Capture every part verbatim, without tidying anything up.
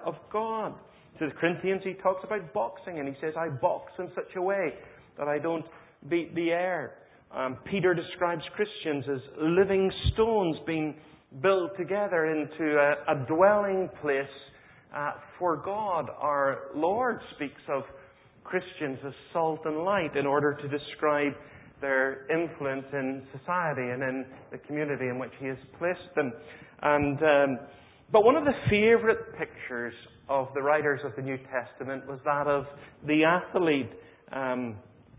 of God. To the Corinthians, he talks about boxing, and he says, I box in such a way that I don't beat the air. Um, Peter describes Christians as living stones being built together into a, a dwelling place uh, for God. Our Lord speaks of Christians as salt and light in order to describe their influence in society and in the community in which He has placed them. And um, but one of the favourite pictures of the writers of the New Testament was that of the athlete. Um,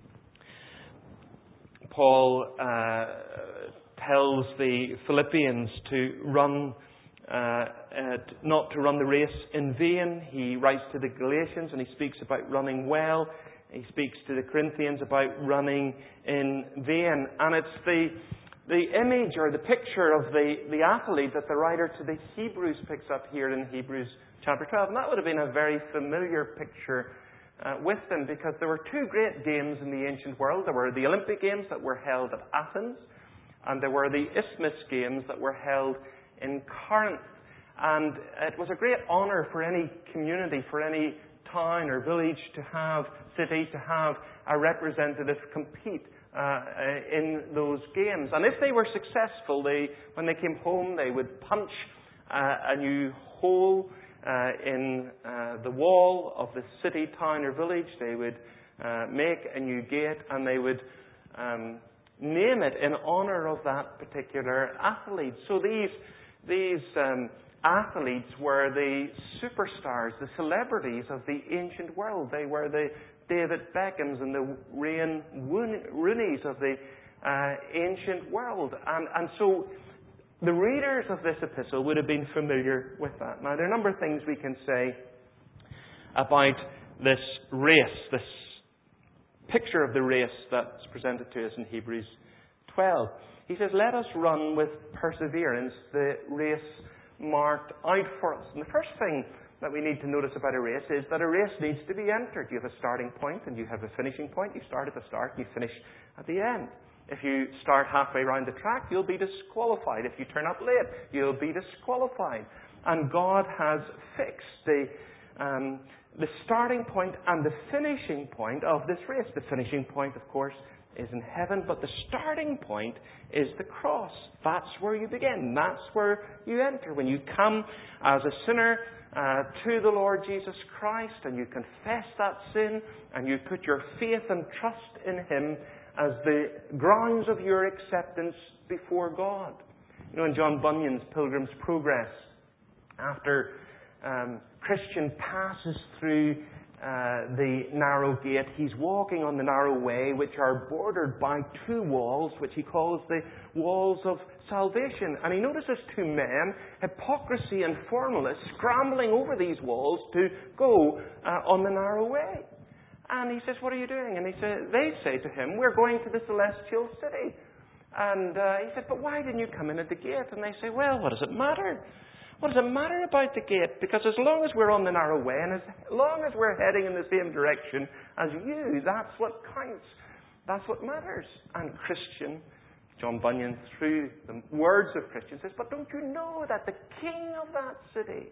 Paul uh, tells the Philippians to run, uh, uh, not to run the race in vain. He writes to the Galatians and he speaks about running well. He speaks to the Corinthians about running in vain. And it's the the image or the picture of the, the athlete that the writer to the Hebrews picks up here in Hebrews chapter twelve. And that would have been a very familiar picture uh, with them, because there were two great games in the ancient world. There were the Olympic Games that were held at Athens, and there were the Isthmus Games that were held in Corinth. And it was a great honour for any community, for any town or village to have, city, to have a representative compete uh, in those games. And if they were successful, they, when they came home, they would punch uh, a new hole uh, in uh, the wall of the city, town or village. They would uh, make a new gate, and they would um, name it in honour of that particular athlete. So these these um, athletes were the superstars, the celebrities of the ancient world. They were the David Beckhams and the Wayne Rooneys of the uh, ancient world. And, and so the readers of this epistle would have been familiar with that. Now, there are a number of things we can say about this race, this picture of the race that's presented to us in Hebrews twelve. He says, let us run with perseverance the race marked out for us. And the first thing that we need to notice about a race is that a race needs to be entered. You have a starting point and you have a finishing point. You start at the start and you finish at the end. If you start halfway around the track, you'll be disqualified. If you turn up late, you'll be disqualified. And God has fixed the um, the starting point and the finishing point of this race. The finishing point, of course, is in heaven, but the starting point is the cross. That's where you begin. That's where you enter. When you come as a sinner uh, to the Lord Jesus Christ and you confess that sin and you put your faith and trust in Him as the grounds of your acceptance before God. You know, in John Bunyan's Pilgrim's Progress, after um, Christian passes through Uh, the narrow gate, he's walking on the narrow way, which are bordered by two walls, which he calls the walls of salvation. And he notices two men, hypocrisy and formalists, scrambling over these walls to go uh, on the narrow way. And he says, what are you doing? And he say, they say to him, we're going to the celestial city. And uh, he said, but why didn't you come in at the gate? And they say, well, what does it matter? What does it matter about the gate? Because as long as we're on the narrow way and as long as we're heading in the same direction as you, that's what counts. That's what matters. And Christian, John Bunyan, through the words of Christian, says, but don't you know that the king of that city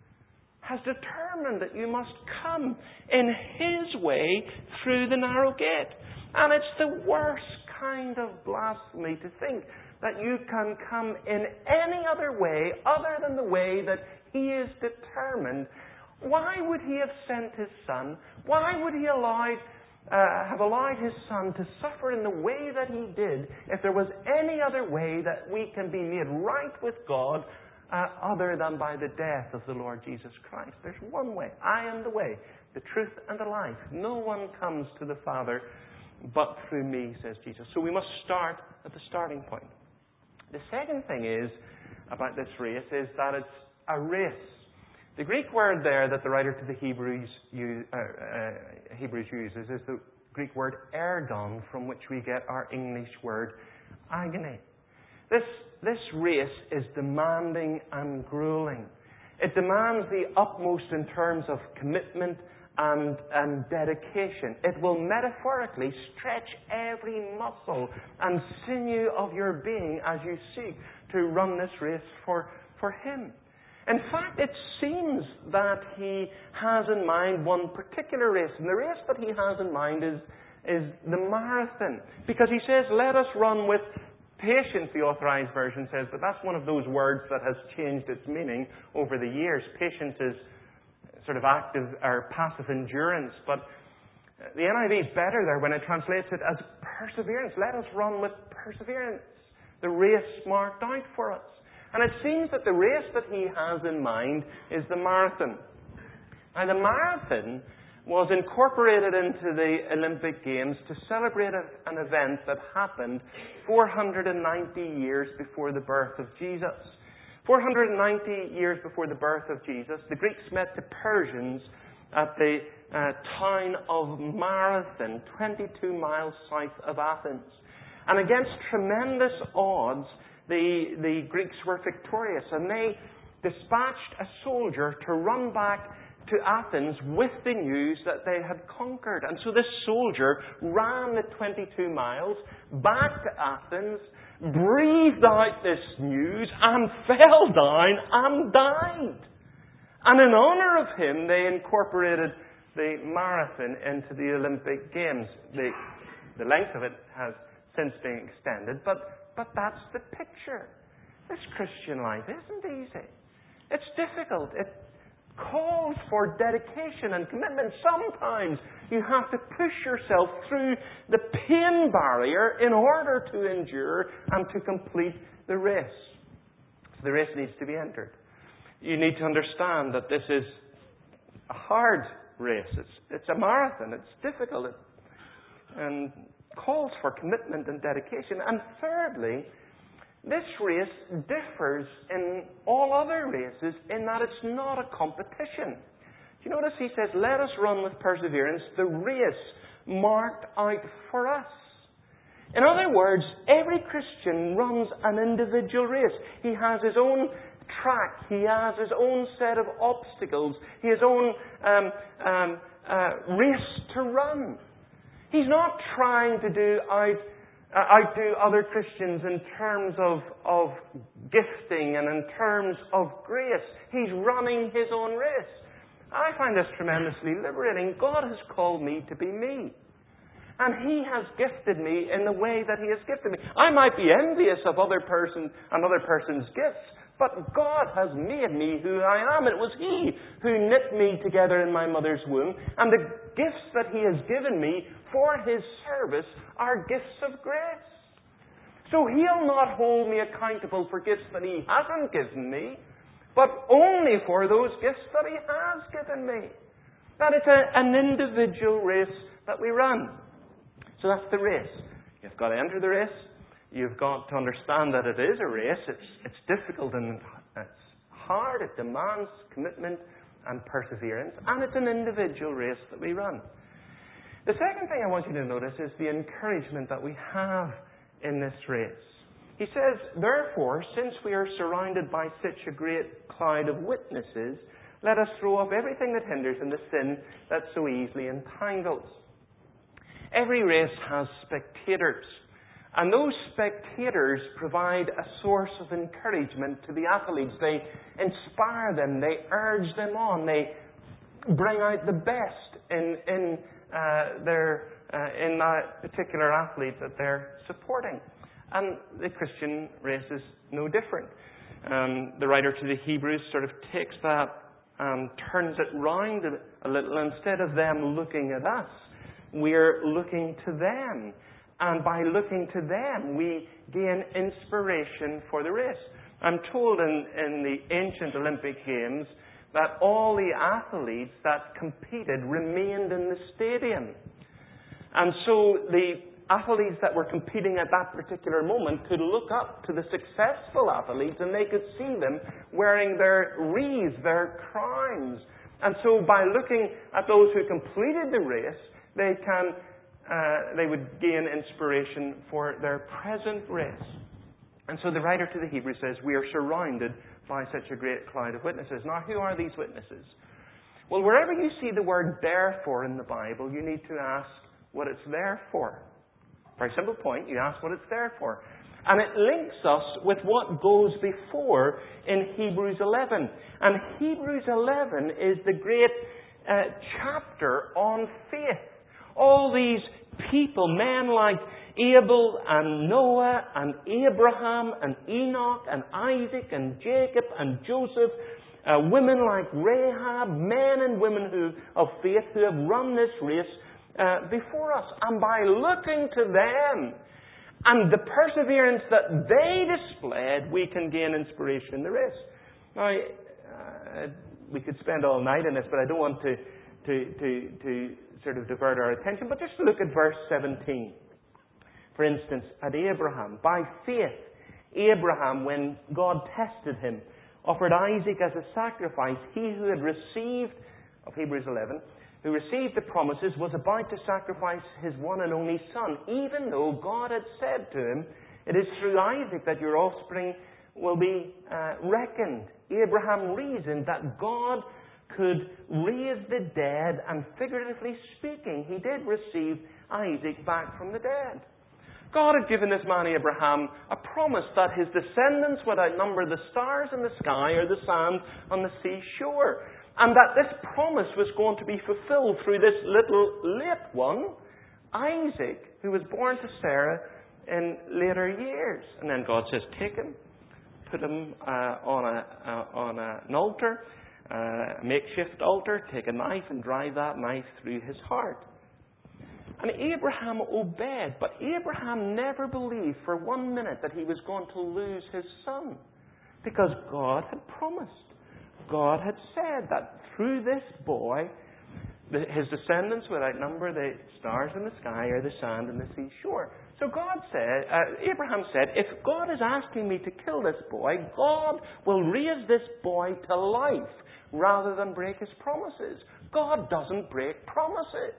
has determined that you must come in his way through the narrow gate? And it's the worst kind of blasphemy to think that you can come in any other way other than the way that He is determined. Why would He have sent His Son? Why would He allowed, uh, have allowed His Son to suffer in the way that He did if there was any other way that we can be made right with God uh, other than by the death of the Lord Jesus Christ? There's one way. I am the way, the truth, and the life. No one comes to the Father but through me, says Jesus. So we must start at the starting point. The second thing is about this race is that it's a race. The Greek word there that the writer to the Hebrews, use, uh, uh, Hebrews uses is the Greek word ergon, from which we get our English word agony. This, this race is demanding and grueling. It demands the utmost in terms of commitment and, and dedication. It will metaphorically stretch every muscle and sinew of your being as you seek to run this race for, for Him. In fact, it seems that he has in mind one particular race. And the race that he has in mind is, is the marathon. Because he says, let us run with patience, the Authorized Version says, but that's one of those words that has changed its meaning over the years. Patience is sort of active or passive endurance, but the N I V is better there when it translates it as perseverance. Let us run with perseverance. The race marked out for us. And it seems that the race that he has in mind is the marathon. Now, the marathon was incorporated into the Olympic Games to celebrate an event that happened four hundred ninety years before the birth of Jesus. four hundred ninety years before the birth of Jesus, the Greeks met the Persians at the uh, town of Marathon, twenty-two miles south of Athens. And against tremendous odds, the, the Greeks were victorious, and they dispatched a soldier to run back to Athens with the news that they had conquered. And so this soldier ran the twenty-two miles back to Athens, breathed out this news, and fell down and died. And in honor of him, they incorporated the marathon into the Olympic Games. The, the length of it has since been extended, but, but that's the picture. This Christian life isn't easy. It's difficult. It calls for dedication and commitment. Sometimes you have to push yourself through the pain barrier in order to endure and to complete the race. The race needs to be entered. You need to understand that this is a hard race. It's, it's a marathon. It's difficult. It, and calls for commitment and dedication. And thirdly, this race differs in all other races in that it's not a competition. You notice he says, let us run with perseverance the race marked out for us. In other words, every Christian runs an individual race. He has his own track. He has his own set of obstacles. He has his own um, um, uh, race to run. He's not trying to do out, uh, outdo other Christians in terms of, of gifting and in terms of grace. He's running his own race. I find this tremendously liberating. God has called me to be me. And He has gifted me in the way that He has gifted me. I might be envious of other person, another person's gifts, but God has made me who I am. It was He who knit me together in my mother's womb. And the gifts that He has given me for His service are gifts of grace. So He'll not hold me accountable for gifts that He hasn't given me, but only for those gifts that He has given me. That it's a, an individual race that we run. So that's the race. You've got to enter the race. You've got to understand that it is a race. It's, it's difficult and it's hard. It demands commitment and perseverance. And it's an individual race that we run. The second thing I want you to notice is the encouragement that we have in this race. He says, therefore, since we are surrounded by such a great cloud of witnesses, let us throw off everything that hinders and the sin that so easily entangles. Every race has spectators. And those spectators provide a source of encouragement to the athletes. They inspire them. They urge them on. They bring out the best in, in, uh, their, uh, in that particular athlete that they're supporting. And the Christian race is no different. Um, the writer to the Hebrews sort of takes that and turns it round a, a little. Instead of them looking at us, we're looking to them. And by looking to them, we gain inspiration for the race. I'm told in, in the ancient Olympic Games that all the athletes that competed remained in the stadium. And so the athletes that were competing at that particular moment could look up to the successful athletes and they could see them wearing their wreaths, their crowns. And so by looking at those who completed the race, they can Uh, they would gain inspiration for their present race. And so the writer to the Hebrews says, we are surrounded by such a great cloud of witnesses. Now, who are these witnesses? Well, wherever you see the word therefore in the Bible, you need to ask what it's there for. Very simple point. You ask what it's there for. And it links us with what goes before in Hebrews eleven. And Hebrews eleven is the great uh, chapter on faith. All these people, men like Abel and Noah and Abraham and Enoch and Isaac and Jacob and Joseph, uh, women like Rahab, men and women who of faith who have run this race uh, before us. And by looking to them and the perseverance that they displayed, we can gain inspiration in the race. Now, uh, we could spend all night on this, but I don't want to, to, to, to sort of divert our attention. But just look at verse seventeen. For instance, at Abraham. By faith, Abraham, when God tested him, offered Isaac as a sacrifice. He who had received, of Hebrews eleven, who received the promises, was about to sacrifice his one and only son, even though God had said to him, it is through Isaac that your offspring will be uh, reckoned. Abraham reasoned that God could raise the dead, and figuratively speaking, he did receive Isaac back from the dead. God had given this man Abraham a promise that his descendants would outnumber the stars in the sky or the sand on the seashore. And that this promise was going to be fulfilled through this little late one, Isaac, who was born to Sarah in later years. And then God says, take him, put him uh, on, a, uh, on a, an altar, uh, a makeshift altar, take a knife and drive that knife through his heart. And Abraham obeyed, but Abraham never believed for one minute that he was going to lose his son, because God had promised. God had said that through this boy, his descendants would outnumber the stars in the sky or the sand in the seashore. So God said, uh, Abraham said, if God is asking me to kill this boy, God will raise this boy to life rather than break his promises. God doesn't break promises.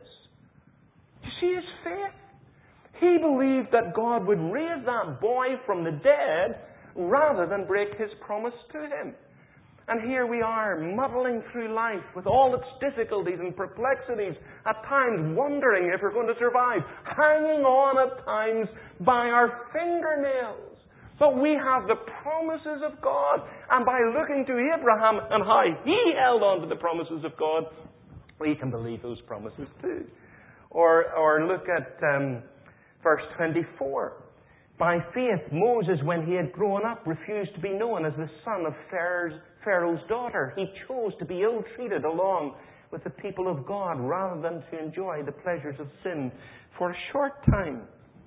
You see his faith? He believed that God would raise that boy from the dead rather than break his promise to him. And here we are, muddling through life with all its difficulties and perplexities, at times wondering if we're going to survive, hanging on at times by our fingernails. But we have the promises of God, and by looking to Abraham and how he held on to the promises of God, we can believe those promises too. Or, or look at um, verse twenty-four. By faith, Moses, when he had grown up, refused to be known as the son of Pharaoh's, Pharaoh's daughter. He chose to be ill-treated along with the people of God rather than to enjoy the pleasures of sin for a short time.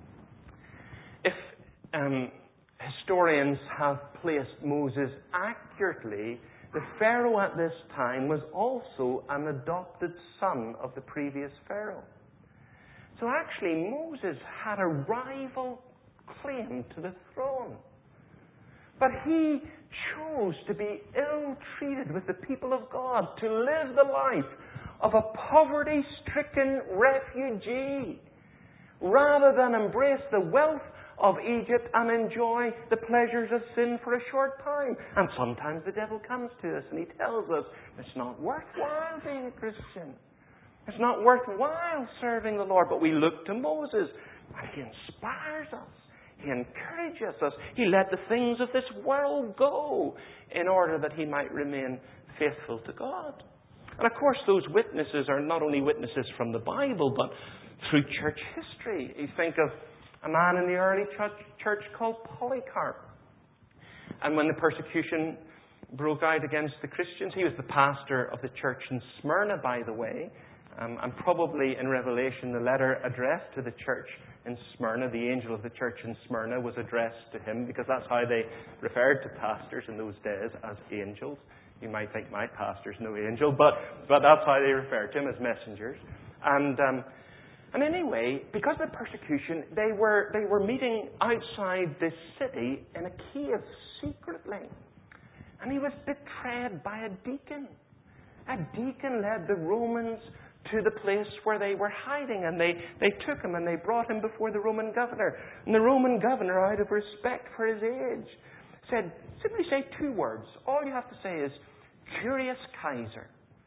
If um, historians have placed Moses accurately, the Pharaoh at this time was also an adopted son of the previous Pharaoh. So actually, Moses had a rival claim to the throne. But he chose to be ill-treated with the people of God, to live the life of a poverty-stricken refugee, rather than embrace the wealth of Egypt and enjoy the pleasures of sin for a short time. And sometimes the devil comes to us and he tells us, it's not worthwhile being a Christian. It's not worthwhile serving the Lord. But we look to Moses, and he inspires us. He encourages us. He let the things of this world go in order that he might remain faithful to God. And of course, those witnesses are not only witnesses from the Bible, but through church history. You think of a man in the early church, church called Polycarp. And when the persecution broke out against the Christians, he was the pastor of the church in Smyrna, by the way. Um, and probably in Revelation, the letter addressed to the church in Smyrna, the angel of the church in Smyrna, was addressed to him, because that's how they referred to pastors in those days, as angels. You might think my pastor's no angel, but, but that's how they referred to him, as messengers. And um, and anyway, because of the persecution, they were they were meeting outside this city in a cave secretly. And he was betrayed by a deacon. A deacon led the Romans to the place where they were hiding, and they, they took him and they brought him before the Roman governor. And the Roman governor, out of respect for his age, said, simply say two words. All you have to say is, Curious Kaiser.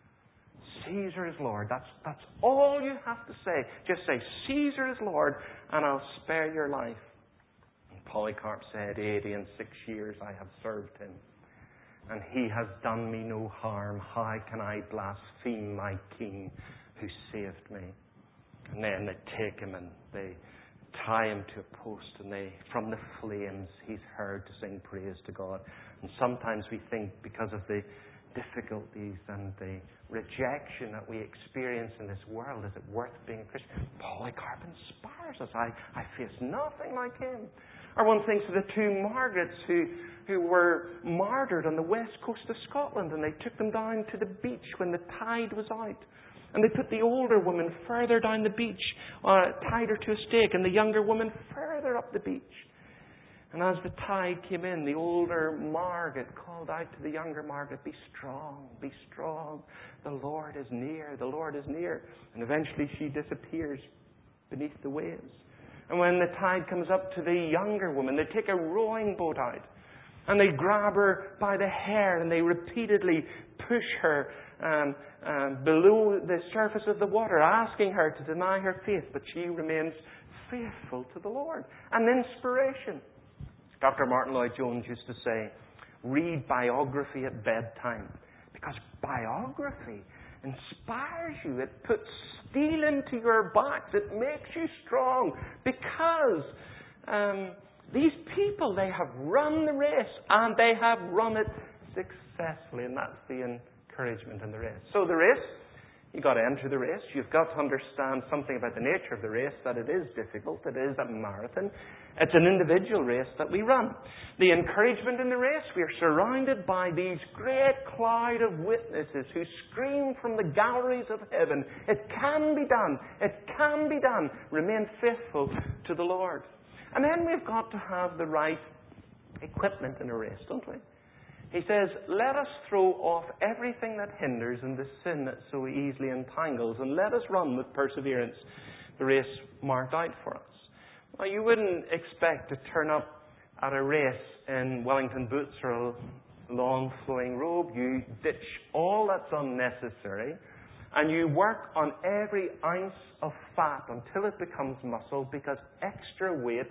Caesar is Lord. That's, that's all you have to say. Just say, Caesar is Lord, and I'll spare your life. And Polycarp said, eighty and six years I have served him, and he has done me no harm. How can I blaspheme my King who saved me? And then they take him and they tie him to a post, and they, from the flames, he's heard to sing praise to God. And sometimes we think, because of the difficulties and the rejection that we experience in this world, is it worth being a Christian? Polycarp inspires us. I, I face nothing like him. Or one thinks of the two Margarets who, who were martyred on the west coast of Scotland, and they took them down to the beach when the tide was out. And they put the older woman further down the beach, uh, tied her to a stake, and the younger woman further up the beach. And as the tide came in, the older Margaret called out to the younger Margaret, "Be strong, be strong. The Lord is near, the Lord is near." And eventually she disappears beneath the waves. And when the tide comes up to the younger woman, they take a rowing boat out. And they grab her by the hair and they repeatedly push her um, um, below the surface of the water, asking her to deny her faith. But she remains faithful to the Lord. And inspiration. Doctor Martin Lloyd-Jones used to say, read biography at bedtime. Because biography inspires you. It puts steel into your backs. It makes you strong. Because um, these people, they have run the race. And they have run it successfully. And that's the encouragement in the race. So the race, you've got to enter the race. You've got to understand something about the nature of the race, that it is difficult. It is a marathon. It's an individual race that we run. The encouragement in the race, we are surrounded by these great cloud of witnesses who scream from the galleries of heaven, "It can be done. It can be done. Remain faithful to the Lord." And then we've got to have the right equipment in a race, don't we? He says, "Let us throw off everything that hinders and the sin that so easily entangles, and let us run with perseverance the race marked out for us." Well, you wouldn't expect to turn up at a race in Wellington boots or a long flowing robe. You ditch all that's unnecessary, and you work on every ounce of fat until it becomes muscle, because extra weight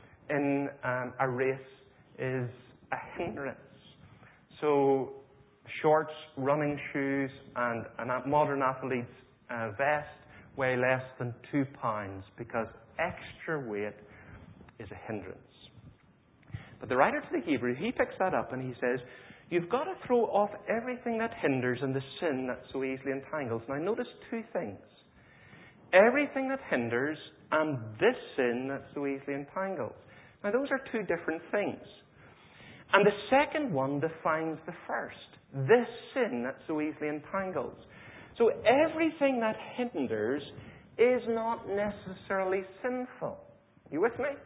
in um, a race is a hindrance. So shorts, running shoes, and a modern athlete's uh, vest weigh less than two pounds, because extra weight is a hindrance. But the writer to the Hebrew, he picks that up and he says, you've got to throw off everything that hinders and the sin that so easily entangles. Now notice two things. Everything that hinders and this sin that so easily entangles. Now those are two different things. And the second one defines the first. This sin that so easily entangles. So everything that hinders is not necessarily sinful. You with me?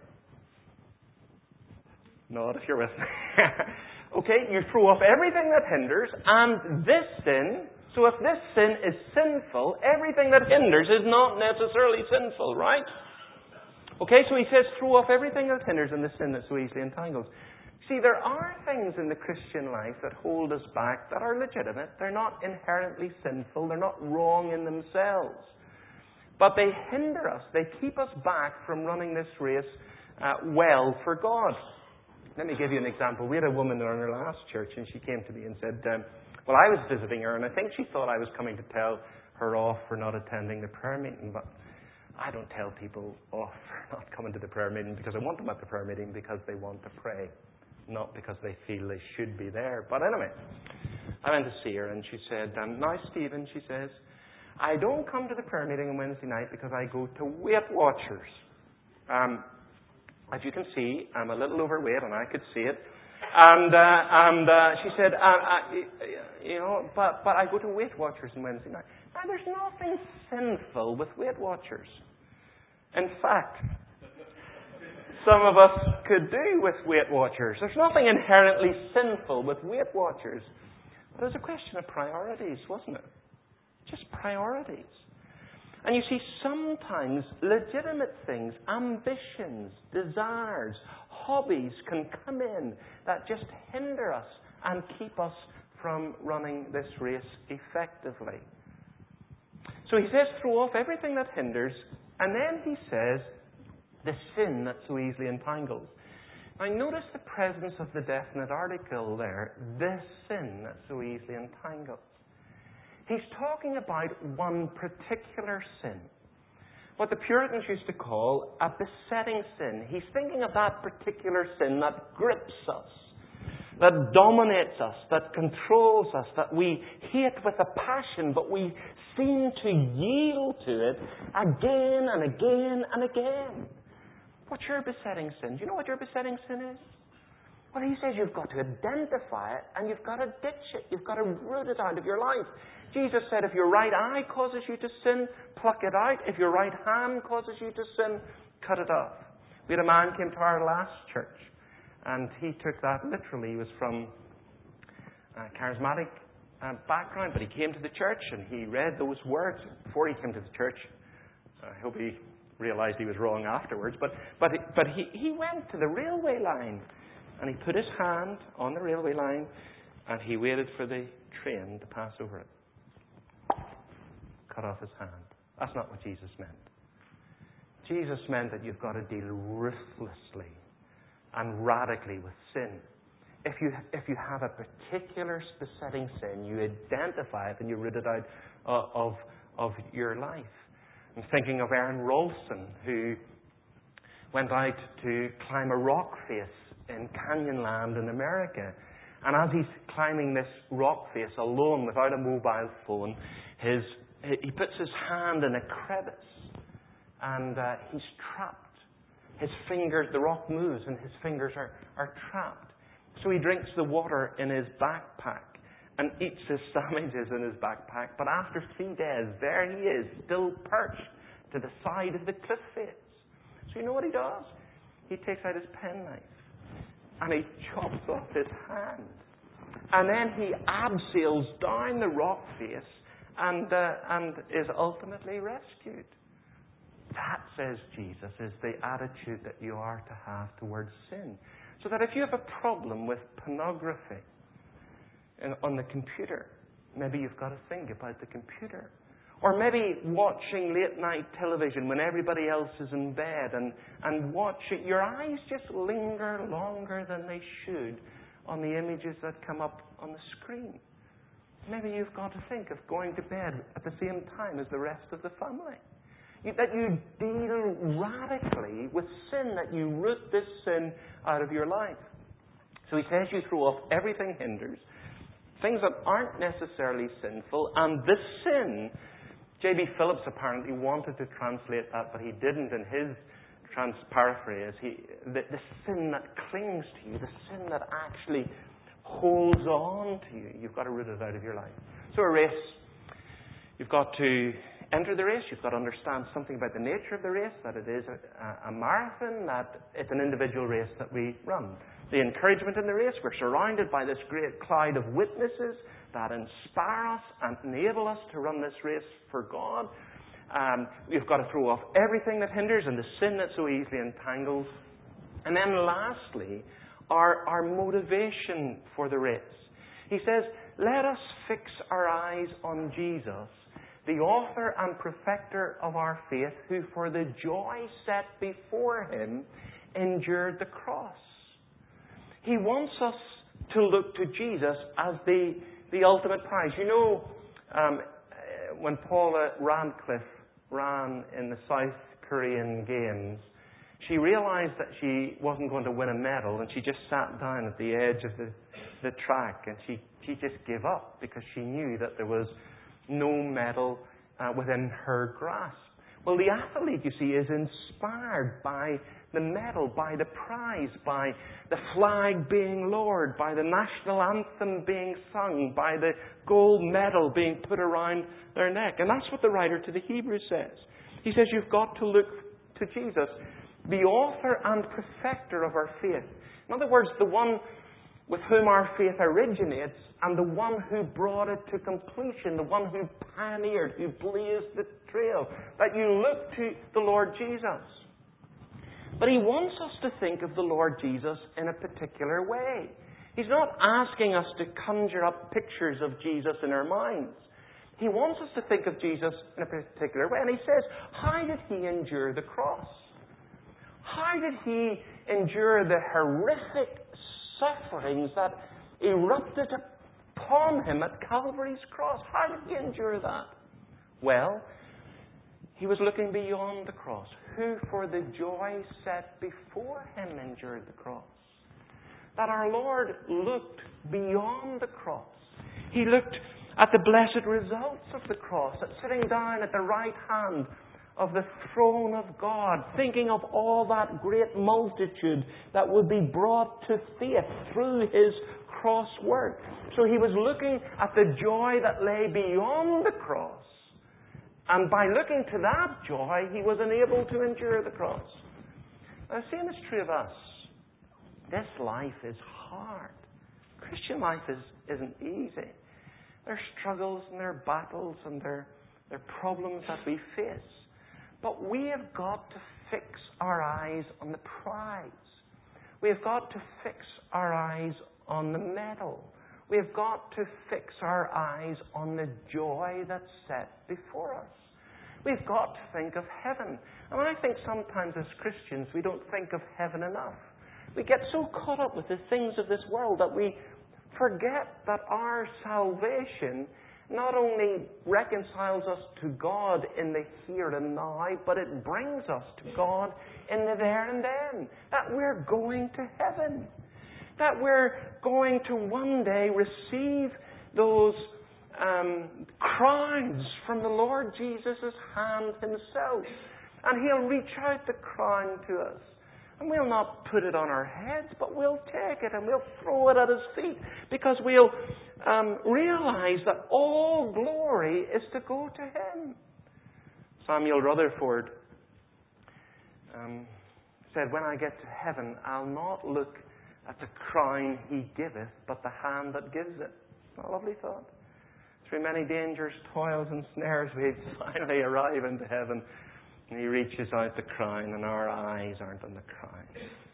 Not if you're with me. Okay, you throw off everything that hinders and this sin. So if this sin is sinful, everything that hinders is not necessarily sinful, right? Okay, so he says throw off everything that hinders and the sin that so easily entangles. See, there are things in the Christian life that hold us back that are legitimate. They're not inherently sinful. They're not wrong in themselves. But they hinder us. They keep us back from running this race uh, well for God. Let me give you an example. We had a woman in our last church, and she came to me and said, um, well, I was visiting her, and I think she thought I was coming to tell her off for not attending the prayer meeting. But I don't tell people off for not coming to the prayer meeting, because I want them at the prayer meeting because they want to pray, not because they feel they should be there. But anyway, I went to see her, and she said, um, now, Stephen, she says, I don't come to the prayer meeting on Wednesday night because I go to Weight Watchers. Um, as you can see, I'm a little overweight, and I could see it. And uh, and uh, she said, uh, uh, you know, but but I go to Weight Watchers on Wednesday night. Now, there's nothing sinful with Weight Watchers. In fact, some of us could do with Weight Watchers. There's nothing inherently sinful with Weight Watchers. But it was a question of priorities, wasn't it? Just priorities. And you see, sometimes legitimate things, ambitions, desires, hobbies can come in that just hinder us and keep us from running this race effectively. So he says, throw off everything that hinders, and then he says, the sin that so easily entangles. Now notice the presence of the definite article there. This sin that so easily entangles. He's talking about one particular sin. What the Puritans used to call a besetting sin. He's thinking of that particular sin that grips us, that dominates us, that controls us, that we hate with a passion, but we seem to yield to it again and again and again. What's your besetting sin? Do you know what your besetting sin is? Well, he says you've got to identify it and you've got to ditch it. You've got to root it out of your life. Jesus said if your right eye causes you to sin, pluck it out. If your right hand causes you to sin, cut it off. We had a man came to our last church and he took that literally. He was from a charismatic uh, background, but he came to the church and he read those words before he came to the church. I hope he realized he was wrong afterwards. But, but, but he, he went to the railway line and he put his hand on the railway line and he waited for the train to pass over it. Cut off his hand. That's not what Jesus meant. Jesus meant that you've got to deal ruthlessly and radically with sin. If you if you have a particular besetting sin, you identify it and you root it out uh, of of your life. I'm thinking of Aaron Rolston, who went out to climb a rock face in Canyonland in America. And as he's climbing this rock face alone without a mobile phone, his he puts his hand in a crevice and uh, he's trapped. His fingers, the rock moves and his fingers are, are trapped. So he drinks the water in his backpack and eats his sandwiches in his backpack. But after three days, there he is, still perched to the side of the cliff face. So you know what he does? He takes out his penknife and he chops off his hand. And then he abseils down the rock face and uh, and is ultimately rescued. That, says Jesus, is the attitude that you are to have towards sin. So that if you have a problem with pornography in, on the computer, maybe you've got to think about the computer. Or maybe watching late night television when everybody else is in bed and, and watching, your eyes just linger longer than they should on the images that come up on the screen. Maybe you've got to think of going to bed at the same time as the rest of the family. You, that you deal radically with sin, that you root this sin out of your life. So he says you throw off everything hinders, things that aren't necessarily sinful, and this sin, J B Phillips apparently wanted to translate that, but he didn't in his trans paraphrase. He, the, the sin that clings to you, the sin that actually holds on to you, you've got to root it out of your life. So a race, you've got to enter the race, you've got to understand something about the nature of the race, that it is a, a marathon, that it's an individual race that we run. The encouragement in the race, we're surrounded by this great cloud of witnesses that inspire us and enable us to run this race for God. Um, we've got to throw off everything that hinders and the sin that so easily entangles. And then lastly, our, our motivation for the race. He says, let us fix our eyes on Jesus, the author and perfecter of our faith, who for the joy set before him endured the cross. He wants us to look to Jesus as the, the ultimate prize. You know, um, when Paula Radcliffe ran in the South Korean Games, she realized that she wasn't going to win a medal, and she just sat down at the edge of the, the track, and she, she just gave up because she knew that there was no medal uh, within her grasp. Well, the athlete, you see, is inspired by the medal, by the prize, by the flag being lowered, by the national anthem being sung, by the gold medal being put around their neck. And that's what the writer to the Hebrews says. He says you've got to look to Jesus, the author and perfecter of our faith. In other words, the one with whom our faith originates and the one who brought it to completion, the one who pioneered, who blazed the trail. That you look to the Lord Jesus. But he wants us to think of the Lord Jesus in a particular way. He's not asking us to conjure up pictures of Jesus in our minds. He wants us to think of Jesus in a particular way. And he says, how did he endure the cross? How did he endure the horrific sufferings that erupted upon him at Calvary's cross? How did he endure that? Well, he was looking beyond the cross. Who, for the joy set before him, endured the cross. That our Lord looked beyond the cross. He looked at the blessed results of the cross, at sitting down at the right hand of the throne of God, thinking of all that great multitude that would be brought to faith through his cross work. So he was looking at the joy that lay beyond the cross. And by looking to that joy, he was enabled to endure the cross. Now, the same is true of us. This life is hard. Christian life is, isn't easy. There are struggles and there are battles and there, there are problems that we face. But we have got to fix our eyes on the prize. We have got to fix our eyes on the medal. We have got to fix our eyes on the joy that's set before us. We've got to think of heaven. And I think sometimes as Christians we don't think of heaven enough. We get so caught up with the things of this world that we forget that our salvation not only reconciles us to God in the here and now, but it brings us to God in the there and then. That we're going to heaven. That we're going to one day receive those um, crowns from the Lord Jesus' hand himself. And he'll reach out the crown to us. And we'll not put it on our heads, but we'll take it and we'll throw it at his feet. Because we'll um, realize that all glory is to go to him. Samuel Rutherford um, said, "When I get to heaven, I'll not look at the crown he giveth, but the hand that gives it." Not a lovely thought. Through many dangers, toils and snares, we finally arrive into heaven. And he reaches out the crown, and our eyes aren't on the crown.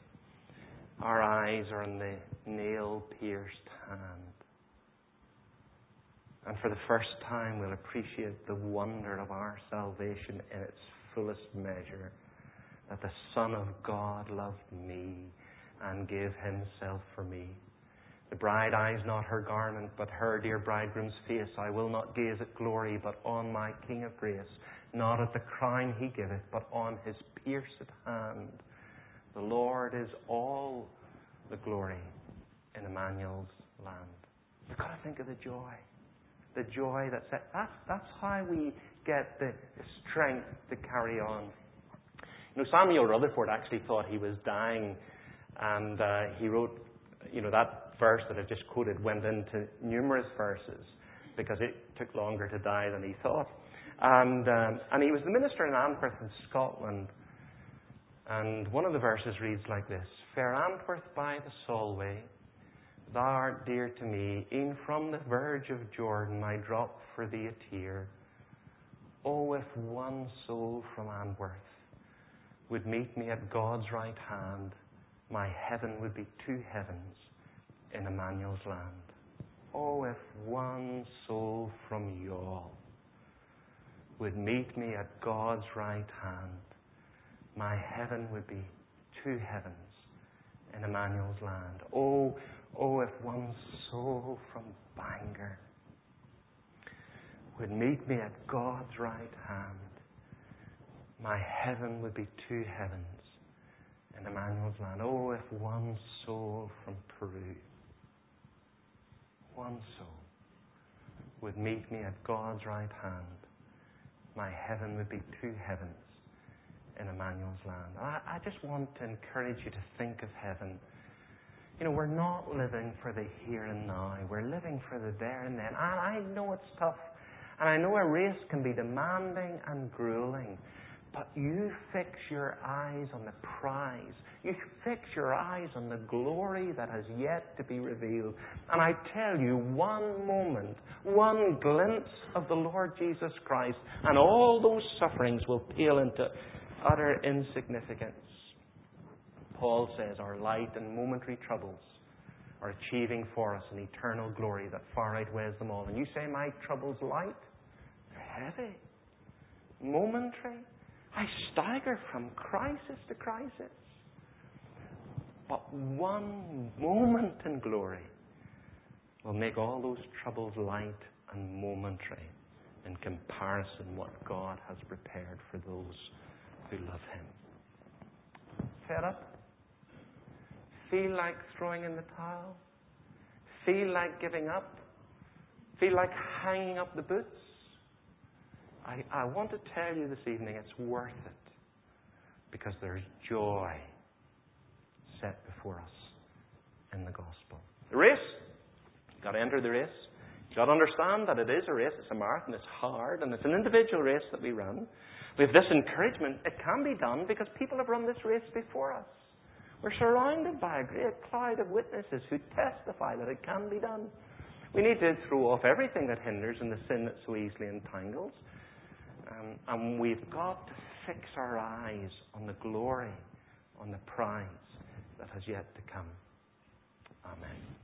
Our eyes are on the nail-pierced hand. And for the first time, we'll appreciate the wonder of our salvation in its fullest measure. That the Son of God loved me and gave himself for me. The bride eyes not her garment, but her dear bridegroom's face. I will not gaze at glory, but on my King of grace. Not at the crown he giveth, but on his pierced hand. The Lord is all the glory in Emmanuel's land. You've got to think of the joy. The joy that's... That's, that's how we get the, the strength to carry on. You know, Samuel Rutherford actually thought he was dying. And uh, he wrote, you know, that verse that I just quoted went into numerous verses because it took longer to die than he thought. And um, and he was the minister in Antwerp in Scotland. And one of the verses reads like this: "Fair Antwerp by the Solway, thou art dear to me. E'en from the verge of Jordan I drop for thee a tear. Oh, if one soul from Antwerp would meet me at God's right hand, my heaven would be two heavens in Emmanuel's land." Oh, if one soul from Youghal would meet me at God's right hand, my heaven would be two heavens in Emmanuel's land. Oh, oh, if one soul from Bangor would meet me at God's right hand, my heaven would be two heavens in Emmanuel's land. Oh, if one soul from Peru, one soul, would meet me at God's right hand, my heaven would be two heavens in Emmanuel's land. I, I just want to encourage you to think of heaven. You know, we're not living for the here and now. We're living for the there and then. And I know it's tough. And I know a race can be demanding and grueling. But you fix your eyes on the prize. You fix your eyes on the glory that has yet to be revealed. And I tell you, one moment, one glimpse of the Lord Jesus Christ, and all those sufferings will pale into utter insignificance. Paul says our light and momentary troubles are achieving for us an eternal glory that far outweighs them all. And you say, my troubles light? They're heavy. Momentary. I stagger from crisis to crisis. But one moment in glory will make all those troubles light and momentary in comparison what God has prepared for those who love Him. Fed up? Feel like throwing in the towel? Feel like giving up? Feel like hanging up the boots? I, I want to tell you this evening it's worth it, because there's joy set before us in the gospel. The race, you've got to enter the race. You've got to understand that it is a race, it's a marathon, it's hard, and it's an individual race that we run. We have this encouragement, it can be done because people have run this race before us. We're surrounded by a great cloud of witnesses who testify that it can be done. We need to throw off everything that hinders and the sin that so easily entangles. Um, and we've got to fix our eyes on the glory, on the prize that has yet to come. Amen.